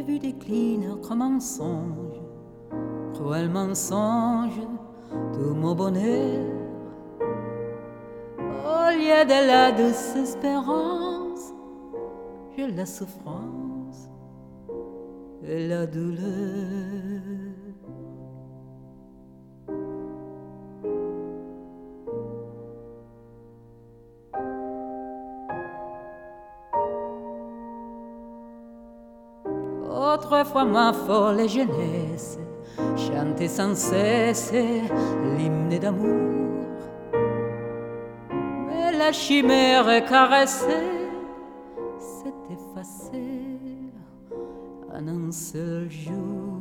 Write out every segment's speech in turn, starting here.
J'ai vu décliner comme un songe, cruel mensonge, tout mon bonheur. Au lieu de la douce espérance, j'ai la souffrance et la douleur. Autrefois ma folle jeunesse chantait sans cesse l'hymne d'amour, mais la chimère caressée s'est effacée en un seul jour.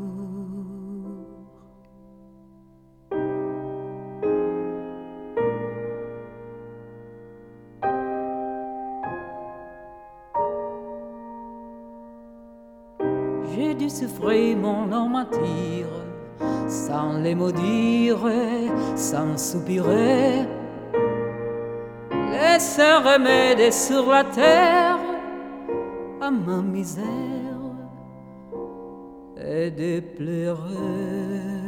J'ai dû souffrir mon long martyre, sans les maudire, sans soupirer. Laisse un remède sur la terre à ma misère et de pleurer.